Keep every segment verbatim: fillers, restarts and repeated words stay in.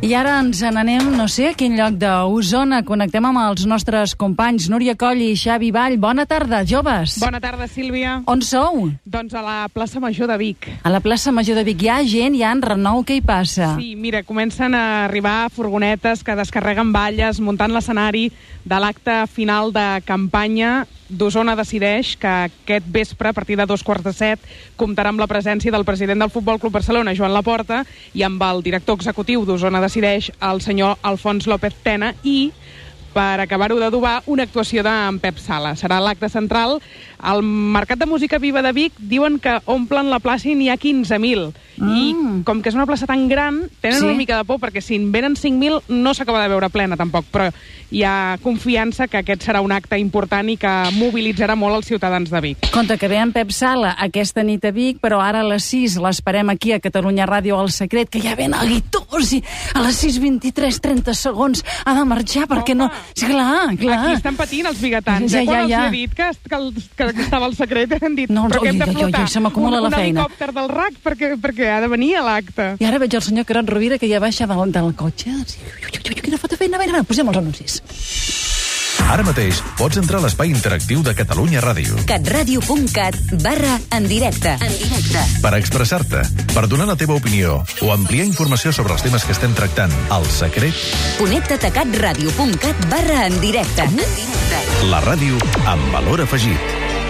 I ara ens n'anem, no sé a quin lloc d'Osona. Connectem amb els nostres companys Núria Coll i Xavi Vall. Bona tarda, joves. Bona tarda, Sílvia. On sou? Doncs a la plaça Major de Vic. A la plaça Major de Vic hi ha gent, hi ha en renou, què hi passa? Sí, mira, comencen a arribar furgonetes que descarreguen valles, muntant l'escenari de l'acte final de campanya d'Osona Decideix, que aquest vespre, a partir de dos quarts de set, comptarà amb la presència del president del Futbol Club Barcelona, Joan Laporta, i amb el director executiu d'Osona Decideix, el senyor Alfons López Tena, i, per acabar-ho d'adobar, una actuació d'en Pep Sala. Serà l'acte central. Al Mercat de Música Viva de Vic diuen que omplen la plaça i n'hi ha quinze mil. Mm. I com que és una plaça tan gran, tenen sí. una mica de por, perquè si en venen cinc mil no s'acaba de veure plena tampoc, però hi ha confiança que aquest serà un acte important i que mobilitzarà molt els ciutadans de Vic. Compte que ve en Pep Sala aquesta nit a Vic, però ara a les sis l'esperem aquí a Catalunya Ràdio al Secret, que ja ven a Guitós i a les sis vint-i-tres trenta segons ha de marxar perquè no... Sí, clar, clar. Aquí estan patint els biguetans. Ja, eh? Quan ja, ja. els he dit que, que, que, que estava al Secret, han dit, no, però que hem de flotar jo, jo, se m'acumula un, la un feina. helicòpter del R A C perquè, perquè ha de venir a l'acte. I ara veig el senyor Carot Rovira que ja baixa del, del cotxe. Quina foto feina, a veure, posem els anuncis. Ara mateix pots entrar a l'espai interactiu de Catalunya Ràdio. catradio.cat barra en directe. En directe. Per expressar-te, per donar la teva opinió o ampliar informació sobre els temes que estem tractant al Secret, connecta't a catradio.cat barra en directe. En directe. La ràdio amb valor afegit.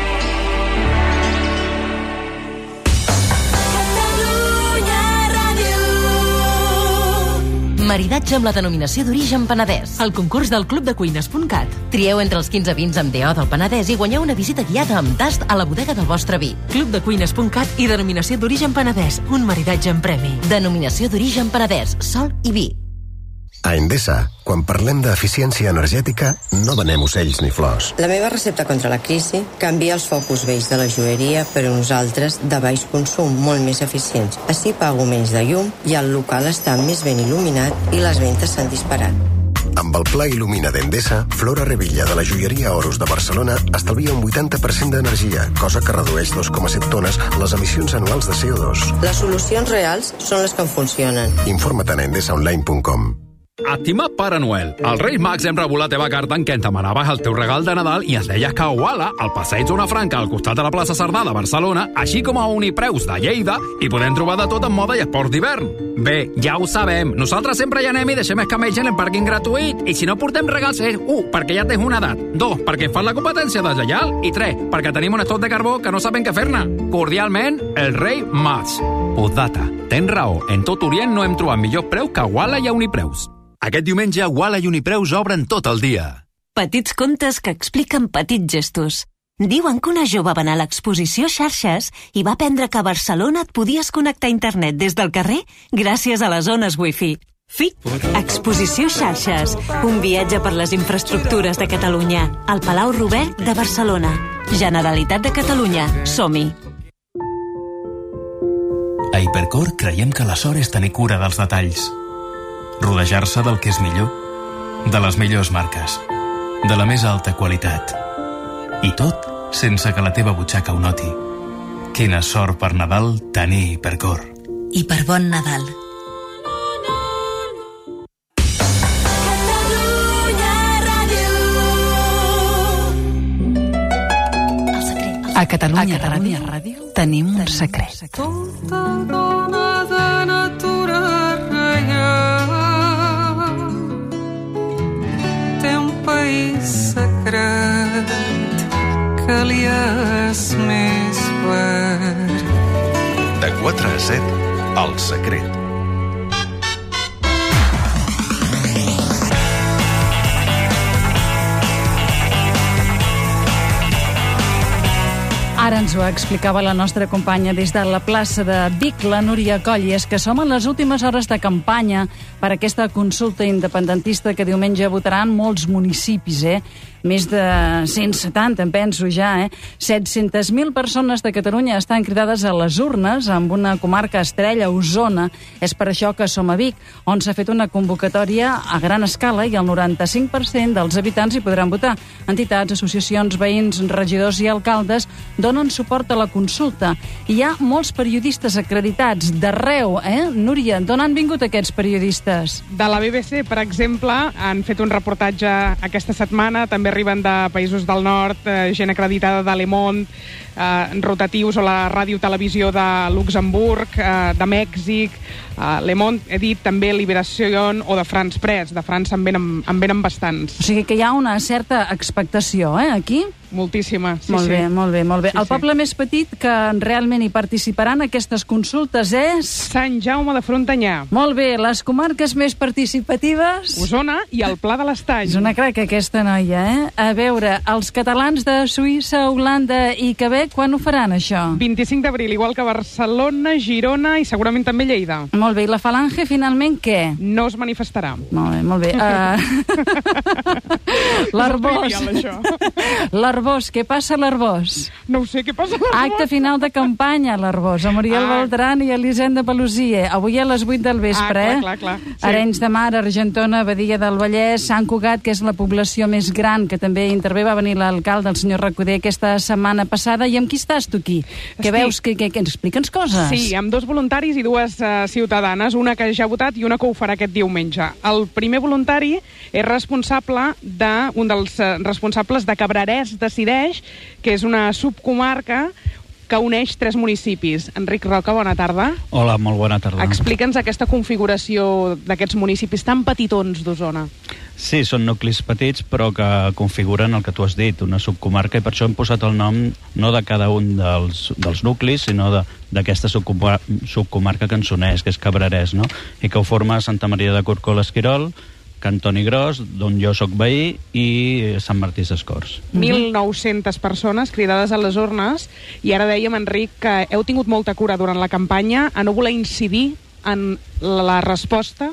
Maridatge amb la denominació d'origen Penedès. El concurs del club de cuines punt cat. Trieu entre els quinze vins amb D O del Penedès i guanyeu una visita guiada amb tast a la bodega del vostre vi. club de cuines punt cat i denominació d'origen Penedès. Un maridatge en premi. Denominació d'origen Penedès. Sol i vi. A Endesa, quan parlem d'eficiència energètica, no venem ocells ni flors. La meva recepta contra la crisi canvia els focus vells de la joieria per uns altres de baix consum, molt més eficients. Així pago menys de llum i el local està més ben il·luminat i les ventes s'han disparat. Amb el Pla Il·lumina d'Endesa, Flora Revilla de la joieria Horus de Barcelona estalvia un vuitanta per cent d'energia, cosa que redueix dos coma set tones les emissions anuals de C O dos. Les solucions reals són les que funcionen. Informa't a endesaonline punt com. Estimat Pare Noel, els Reis Mags hem rebut la teva carta en què ens demanaves el teu regal de Nadal i ens deies que a Uala, al passeig Zona Franca, al costat de la plaça Cerdà de Barcelona, així com a Unipreus de Lleida, hi podem trobar de tot en moda i esports d'hivern. Bé, ja ho sabem, nosaltres sempre hi anem i deixem escamells en el pàrquing gratuït, i si no portem regals és, u, perquè ja tens una edat, dos, perquè fan la competència de lleial, i tres, perquè tenim un estoc de carbó que no sabem què fer-ne. Cordialment, el Rei Mags. Postdata, tens raó, en tot Orient no hem trobat millors preus que a Uala i a Unipreus. Aquest diumenge, Uala i Unipreus obren tot el dia. Petits contes que expliquen petits gestos. Diuen que una jove va anar a l'exposició Xarxes i va aprendre que a Barcelona et podies connectar a internet des del carrer gràcies a les zones Wi-Fi. Fi! Exposició Xarxes. Un viatge per les infraestructures de Catalunya. Al Palau Robert de Barcelona. Generalitat de Catalunya. Som-hi! A Hipercor creiem que la sort és tenir cura dels detalls. Rodejar-se del que és millor, de les millors marques, de la més alta qualitat. I tot sense que la teva butxaca ho noti. Quina sort per Nadal tenir Hipercor. I per bon Nadal. A Catalunya, a Catalunya Ràdio, Ràdio tenim un secret. Tota dona de natura reial té un país secret que li és més verd. De quatre a set, El Secret. Ara ens ho explicava la nostra companya des de la plaça de Vic, la Núria Coll, i és que som en les últimes hores de campanya per aquesta consulta independentista que diumenge votaran molts municipis, eh? més de cent setanta, em penso ja, eh? set-centes mil persones de Catalunya estan cridades a les urnes amb una comarca estrella, Osona. És per això que som a Vic, on s'ha fet una convocatòria a gran escala i el noranta-cinc per cent dels habitants hi podran votar. Entitats, associacions, veïns, regidors i alcaldes donen suport a la consulta. Hi ha molts periodistes acreditats d'arreu, eh? Núria, d'on han vingut aquests periodistes? De la B B C, per exemple, han fet un reportatge aquesta setmana, també arriben de països del nord, eh, gent acreditada de Le Monde, eh, rotatius o la ràdio-televisió de Luxemburg, eh, de Mèxic, eh, Le Monde, he dit també Liberación o de France Press. De França en venen, en venen bastants. O sigui que hi ha una certa expectació, eh, aquí? Moltíssima, sí, molt sí. bé, molt bé, molt bé. Sí, el poble sí. més petit que realment hi participarà en aquestes consultes és... Sant Jaume de Frontanyà. Molt bé, les comarques més participatives... Osona i el Pla de l'Estany. És una craca aquesta noia, eh? A veure, els catalans de Suïssa, Holanda i Quebec, quan ho faran, això? vint-i-cinc d'abril, igual que Barcelona, Girona i segurament també Lleida. Molt bé, i la Falange, finalment, què? No es manifestarà. Molt bé, molt bé. Uh... L'Arbós. L'Arbós, què passa a l'Arbós? No ho sé, què passa a l'Arbós? Acte final de campanya a l'Arbós, a Muriel Ah. Beltran i Elisenda Pelusia. Avui a les vuit del vespre, Ah, eh? clar, clar, clar. Sí. Arenys de Mar, Argentona, Badia del Vallès, Sant Cugat, que és la població més gran, que també intervé, va venir l'alcalde, el senyor Recoder, aquesta setmana passada. I amb qui estàs tu aquí? Estic... Que veus que, que, que ens explica'ns coses? Sí, amb dos voluntaris i dues uh, ciutadanes, una que ja ha votat i una que ho farà aquest diumenge. El primer voluntari és responsable de, un dels uh, responsables de Cabrerès Decideix, que és una subcomarca que uneix tres municipis. Enric Roca, bona tarda. Hola, molt bona tarda. Explica'ns aquesta configuració d'aquests municipis tan petitons d'Osona. Sí, són nuclis petits, però que configuren el que tu has dit, una subcomarca, i per això hem posat el nom no de cada un dels, dels nuclis, sinó d'aquesta subcomarca, subcomarca que ens uneix, que és Cabrerès, no? I que ho forma Santa Maria de Corcó, l'Esquirol, Cantoni Gros, d'on jo sóc veí, i Sant Martí Sescorts. mil nou-centes persones cridades a les urnes, i ara dèiem, Enric, que heu tingut molta cura durant la campanya a no voler incidir en la resposta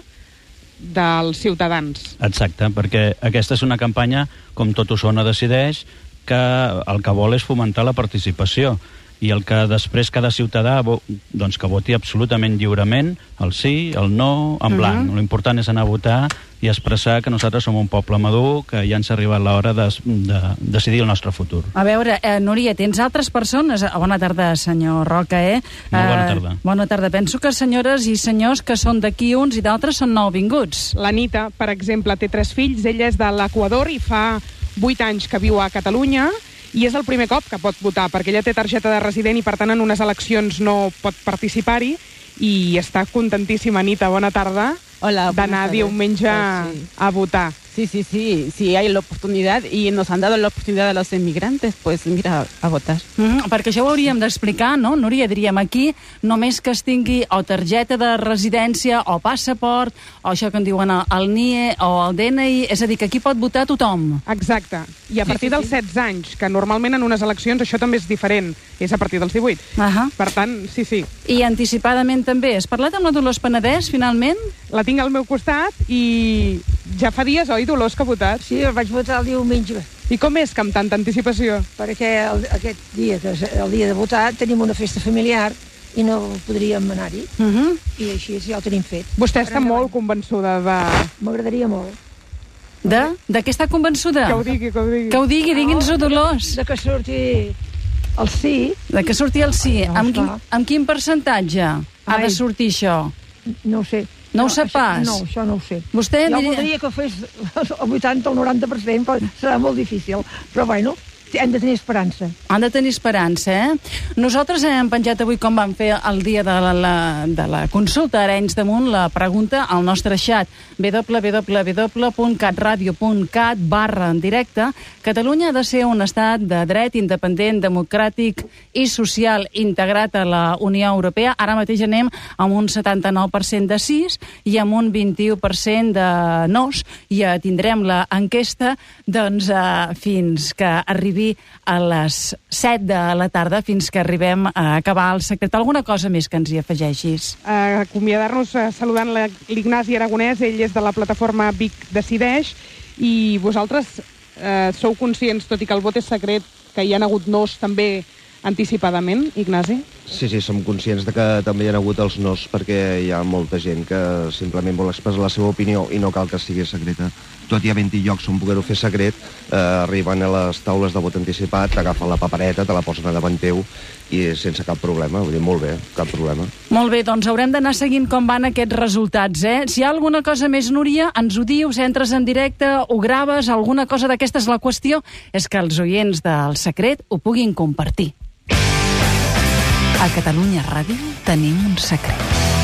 dels ciutadans. Exacte, perquè aquesta és una campanya, com tot Osona decideix, que el que vol és fomentar la participació, i el que després cada ciutadà doncs que voti absolutament lliurement el sí, el no, en blanc. Uh-huh. L'important és anar a votar i expressar que nosaltres som un poble madur, que ja ens ha arribat l'hora de, de decidir el nostre futur. A veure, eh, Núria, tens altres persones... Bona tarda, senyor Roca, eh? Molt bona tarda. Eh, bona tarda. Penso que senyores i senyors que són d'aquí uns i d'altres són nouvinguts. L'Anita, per exemple, té tres fills, ella és de l'Equador i fa vuit anys que viu a Catalunya, i és el primer cop que pot votar, perquè ella té targeta de resident i, per tant, en unes eleccions no pot participar-hi, i està contentíssima. Anita, bona tarda. Hola, d'anar diumenge pues sí. a votar. Sí, sí, sí, sí, hay la oportunidad y nos han dado la oportunidad a los inmigrantes, pues mira, a votar. Mm, perquè això ho hauríem d'explicar, no, Núria? Diríem aquí, només que es tingui o targeta de residència o passaport, o això que en diuen el N I E o el D N I, és a dir, que aquí pot votar tothom. Exacte. I a partir sí, sí, dels sí. setze anys, que normalment en unes eleccions això també és diferent, és a partir dels divuit. Uh -huh. Per tant, sí, sí. I anticipadament també. Has parlat amb la Dolors Penedès, finalment? La tinc al meu costat i ja fa dies, oi, Dolors, que ha votat? Sí, el vaig votar el diumenge. I com és que amb tanta anticipació? Perquè el, aquest dia, que és el dia de votar, tenim una festa familiar i no podríem anar-hi. Uh -huh. I així ja ho tenim fet. Vostè està molt convençuda de... M'agradaria molt. De? De què està convençuda? Que ho digui, que ho digui. Que ho digui, digui'ns-ho, Dolors. De que surti el sí. De que surti el sí. No, amb, quin, amb quin percentatge Ai. ha de sortir això? No ho sé. No, no ho sap això, pas? No, això no ho sé. Vostè jo diria... voldria que fes el vuitanta o el noranta per cent, però serà molt difícil. Però bueno, hem de tenir esperança. Han de tenir esperança, eh? Nosaltres hem penjat avui, com vam fer el dia de la, la, de la consulta a Arenys de Munt, la pregunta al nostre xat w w w punt catradio punt cat barra en directe. Catalunya ha de ser un estat de dret independent, democràtic i social integrat a la Unió Europea. Ara mateix anem amb un setanta-nou per cent de sís i amb un vint-i-u per cent de nos, i ja tindrem l'enquesta doncs, eh, fins que arribi a les set de la tarda, fins que arribem a acabar el secret. Alguna cosa més que ens hi afegeixis? Uh, acomiadar-nos uh, saludant l'Ignasi Aragonès, ell és de la plataforma Vic Decideix, i vosaltres eh, sou conscients, tot i que el vot és secret, que hi ha hagut nos també anticipadament, Ignasi? Sí, sí, som conscients de que també hi ha hagut els nos, perquè hi ha molta gent que simplement vol expressar la seva opinió i no cal que sigui secreta. Tot i havent-hi llocs on poder-ho fer secret, eh, arriben a les taules de vot anticipat, t'agafen la papereta, te la posen a davant teu i sense cap problema, vull dir, molt bé, cap problema. Molt bé, doncs haurem d'anar seguint com van aquests resultats, eh? Si hi ha alguna cosa més, Núria, ens ho dius, entres en directe, ho graves, alguna cosa d'aquestes. La qüestió és que els oients del Secret ho puguin compartir. A Catalunya Ràdio tenim un secret.